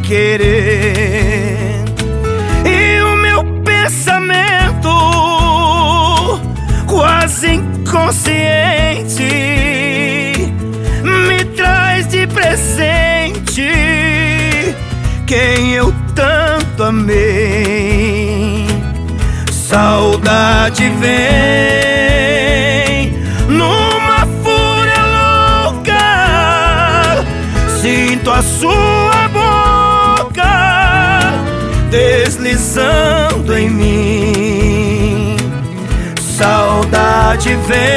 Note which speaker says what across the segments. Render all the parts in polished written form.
Speaker 1: querer. E o meu pensamento, quase inconsciente, me traz de presente quem eu tanto amei. Saudade vem numa fúria louca, sinto a sua boca deslizando em mim. Saudade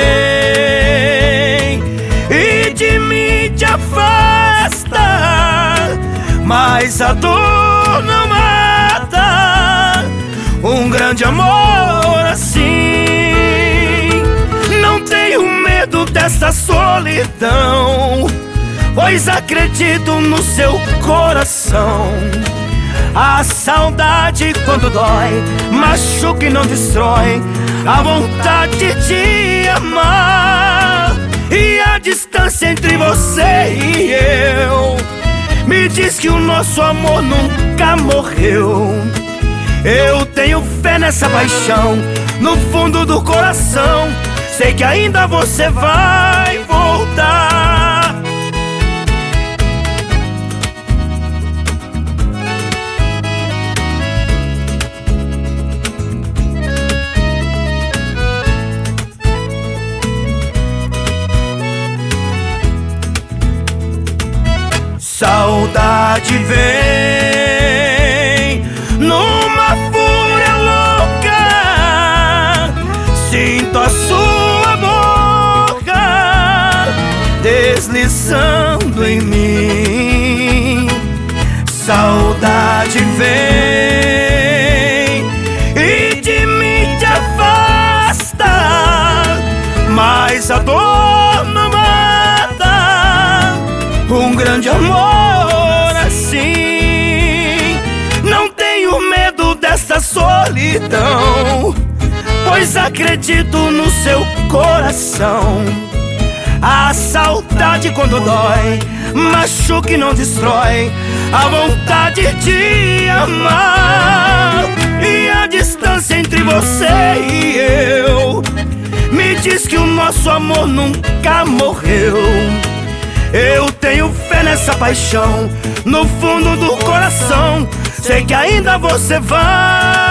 Speaker 1: vem e de mim te afasta, mas a dor não mata um grande amor assim. Não tenho medo dessa solidão, pois acredito no seu coração. A saudade quando dói, machuca e não destrói a vontade de amar. E a distância entre você e eu me diz que o nosso amor nunca morreu. Eu tenho fé nessa paixão, no fundo do coração, sei que ainda você vai voltar. Saudade vem numa fúria louca, sinto a sua boca deslizando em mim. Saudade vem e de mim te afasta, mas a dor não mata um grande amor assim. Não tenho medo dessa solidão, pois acredito no seu coração. A saudade quando dói, machuca e não destrói a vontade de amar. E a distância entre você e eu me diz que o nosso amor nunca morreu. Eu tenho fé nessa paixão, no fundo do coração, sei que ainda você vai